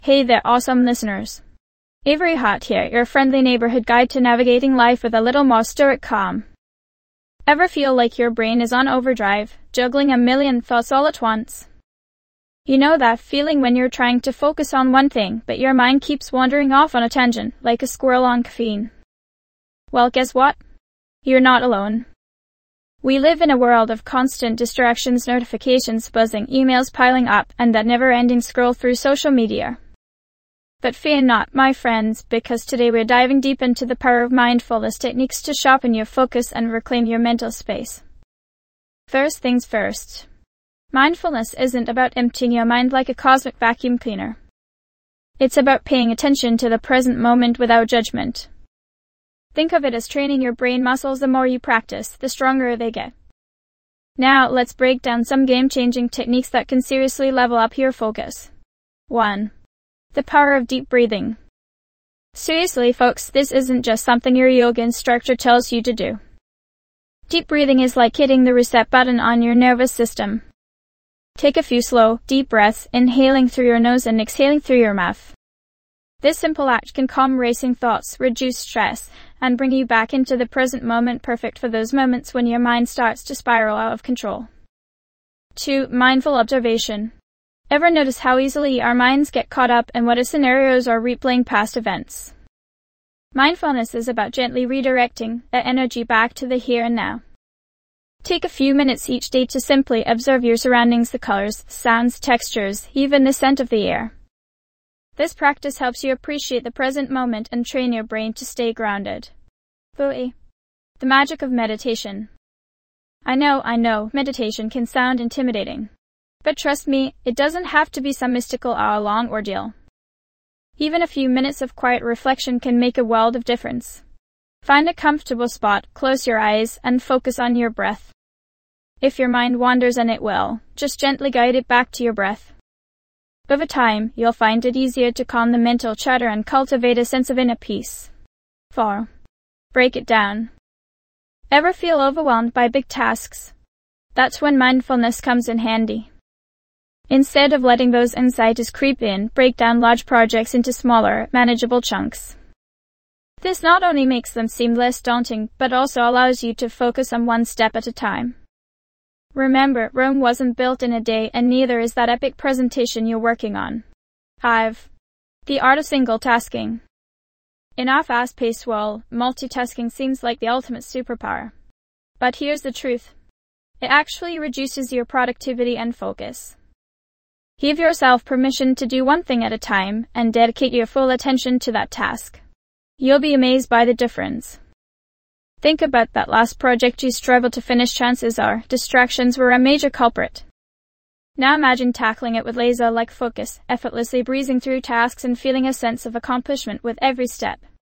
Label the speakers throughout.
Speaker 1: Hey there, awesome listeners. Avery Hart here, your friendly neighborhood guide to navigating life with a little more stoic calm. Ever feel like your brain is on overdrive, juggling a million thoughts all at once? You know that feeling when you're trying to focus on one thing, but your mind keeps wandering off on a tangent, like a squirrel on caffeine? Well, guess what? You're not alone. We live in a world of constant distractions, notifications buzzing, emails piling up, and that never-ending scroll through social media. But fear not, my friends, because today we're diving deep into the power of mindfulness techniques to sharpen your focus and reclaim your mental space. First things first. Mindfulness isn't about emptying your mind like a cosmic vacuum cleaner. It's about paying attention to the present moment without judgment. Think of it as training your brain muscles. The more you practice, the stronger they get. Now, let's break down some game-changing techniques that can seriously level up your focus. 1. The power of deep breathing. Seriously, folks, this isn't just something your yoga instructor tells you to do. Deep breathing is like hitting the reset button on your nervous system. Take a few slow, deep breaths, inhaling through your nose and exhaling through your mouth. This simple act can calm racing thoughts, reduce stress, and bring you back into the present moment, perfect for those moments when your mind starts to spiral out of control. 2. Mindful observation. Ever notice how easily our minds get caught up in what if scenarios or replaying past events? Mindfulness is about gently redirecting that energy back to the here and now. Take a few minutes each day to simply observe your surroundings, the colors, sounds, textures, even the scent of the air. This practice helps you appreciate the present moment and train your brain to stay grounded. 3. The magic of meditation. I know, meditation can sound intimidating. But trust me, it doesn't have to be some mystical hour-long ordeal. Even a few minutes of quiet reflection can make a world of difference. Find a comfortable spot, close your eyes, and focus on your breath. If your mind wanders, and it will, just gently guide it back to your breath. Over time, you'll find it easier to calm the mental chatter and cultivate a sense of inner peace. 4. Break it down. Ever feel overwhelmed by big tasks? That's when mindfulness comes in handy. Instead of letting those anxieties creep in, break down large projects into smaller, manageable chunks. This not only makes them seem less daunting, but also allows you to focus on one step at a time. Remember, Rome wasn't built in a day, and neither is that epic presentation you're working on. 5. The art of single tasking. In our fast-paced world, multitasking seems like the ultimate superpower. But here's the truth. It actually reduces your productivity and focus. Give yourself permission to do one thing at a time and dedicate your full attention to that task. You'll be amazed by the difference. Think about that last project you struggled to finish. Chances are distractions were a major culprit. Now imagine tackling it with laser-like focus, effortlessly breezing through tasks and feeling a sense of accomplishment with every step.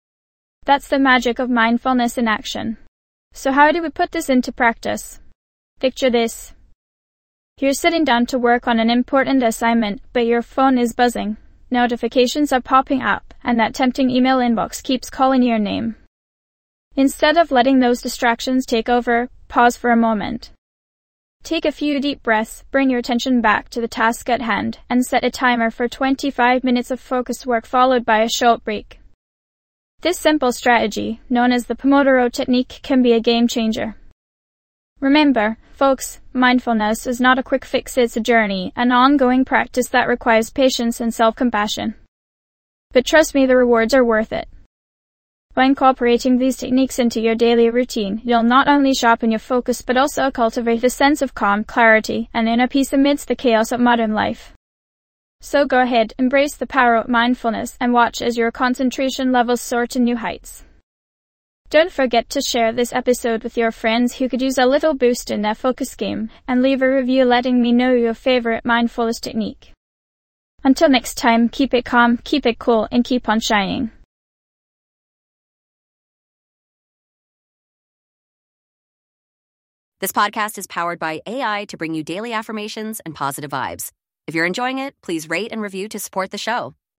Speaker 1: That's the magic of mindfulness in action. So how do we put this into practice? Picture this. You're sitting down to work on an important assignment, but your phone is buzzing. Notifications are popping up, and that tempting email inbox keeps calling your name. Instead of letting those distractions take over, pause for a moment. Take a few deep breaths, bring your attention back to the task at hand, and set a timer for 25 minutes of focused work followed by a short break. This simple strategy, known as the Pomodoro technique, can be a game changer. Remember, folks, mindfulness is not a quick fix, it's a journey, an ongoing practice that requires patience and self-compassion. But trust me, the rewards are worth it. By incorporating these techniques into your daily routine, you'll not only sharpen your focus but also cultivate a sense of calm, clarity, and inner peace amidst the chaos of modern life. So go ahead, embrace the power of mindfulness, and watch as your concentration levels soar to new heights. Don't forget to share this episode with your friends who could use a little boost in their focus game, and leave a review letting me know your favorite mindfulness technique. Until next time, keep it calm, keep it cool, and keep on shining.
Speaker 2: This podcast is powered by AI to bring you daily affirmations and positive vibes. If you're enjoying it, please rate and review to support the show.